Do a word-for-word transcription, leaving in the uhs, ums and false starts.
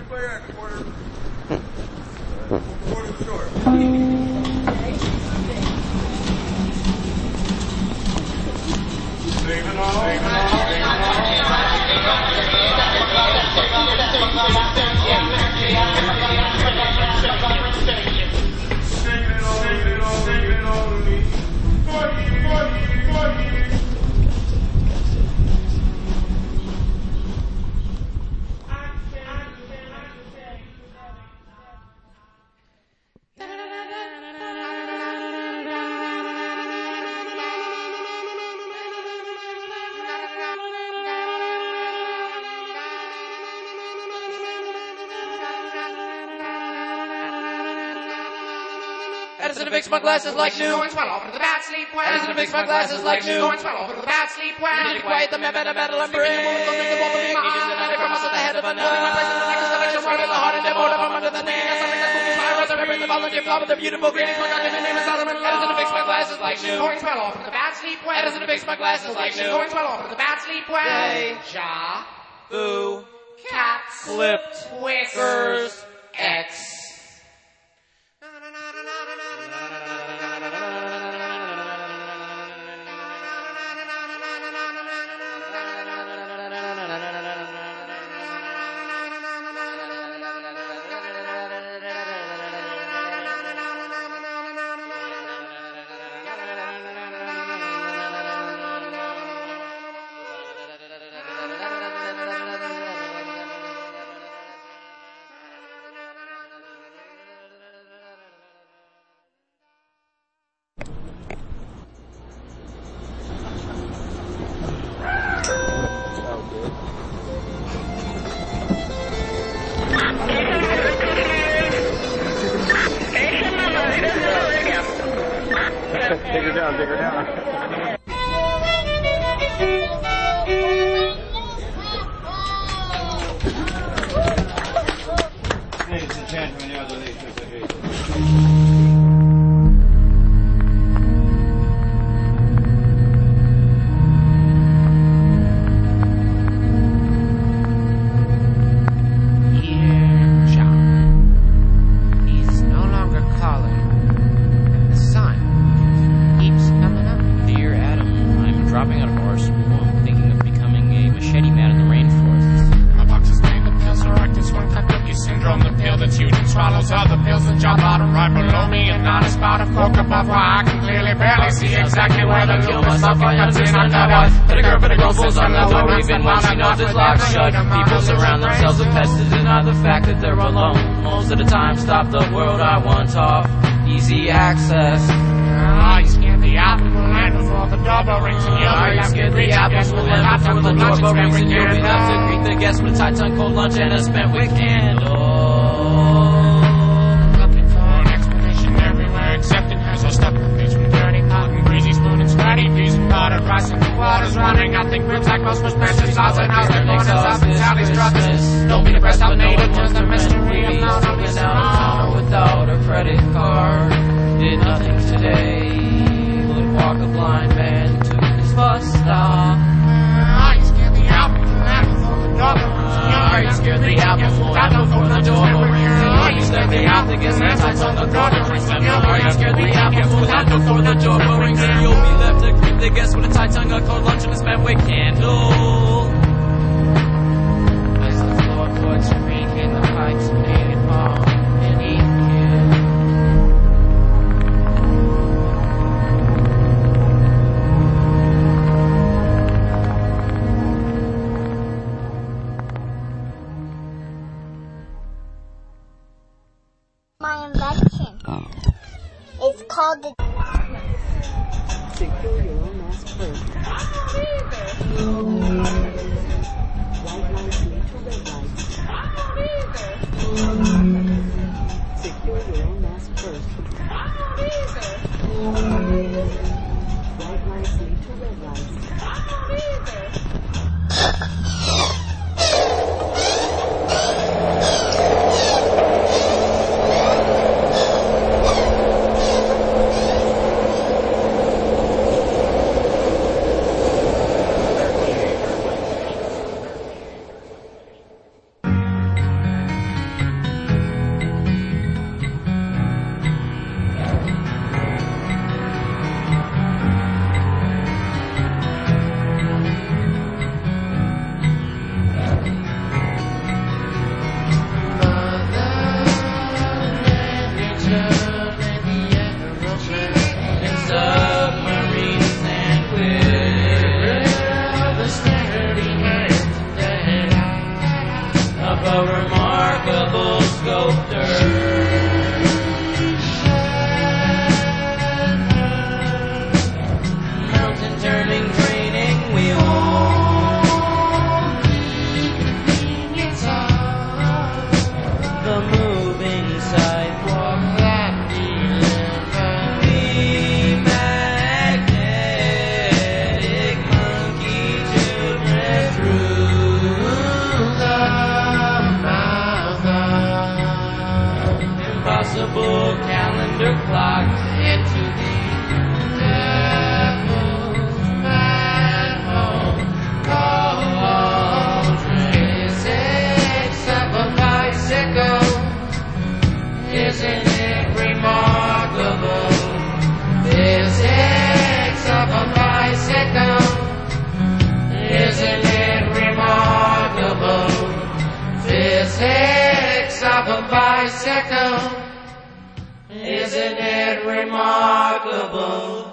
Edison to fix my glasses like new. Going swell off into the bad sleep when. Edison to fix my glasses like new. Going swell off into the bad sleep when. Need to quiet the metal metal and brain. Ignition the night from us at the head of a nail. My place in the neck is selection, right in the heart and devoid from under the nail. Something that's moving my rest. I bring the volunteer flower with the beautiful green. My God, the name is Solomon. Edison to fix my glasses like new. Going swell off into the bad sleep when. Edison to fix my glasses like new. Going swell off into the bad sleep when. Day. Ja. Boo. Cats. Flipped. Whiskers. X. Take her down, take her down. Ladies and gentlemen, the other ladies are here. People surround themselves with pests to deny the fact that they're alone. Most of the time, stop the world I want off. Easy access. Are you scared the apple will land before the doorbell rings and you'll Are be you left scared to greet the apple guests will with a land hot before tub the of lunch doorbell and rings and you'll be left to candles? greet the guests with a tight tongue cold lunch and a spent wick candle. Looking for an explanation everywhere except in Hazel stuck in the face from dirty cotton, greasy spoon and sweaty peas and powdered rice and the water's running. I think ribs like most suspension sauce and house and corn and stuff and Sally's brothers. Don't be depressed, I'll need it. Turns the mystery of Mona Lisa Out without a credit card. Did nothing today. Would walk a blind man to his bus stop. Are you scared the apple will land before the doorbell rings and you'll Are be you left to scared the greet apple guests will with land a before the doorbell rings and Are you'll you be scared left the to apple greet the will land guests before on the the doorbell doorbell rings rings and and you'll be Are you left to scared the greet apple guests will with a land before the doorbell rings and you'll be left to greet the guests with a tight tongue, a cold lunch and a spent wick candle. As the floorboards creak and the pipes made it fall and eat you. My invention. It's called the Secure your own mask first. White lights lead to red lights. Secure your own mask first. White lights lead to red lights. a remarkable sculptor. Mountain turning, training wheel. The moving sidewalk that we live on. The magnetic monkey children through the mouth. Impossible calendar clock into the devil's manhole. Physics of a bicycle. Isn't it remarkable? Physics of a bicycle. Isn't it remarkable? Physics of a bicycle. Isn't it remarkable?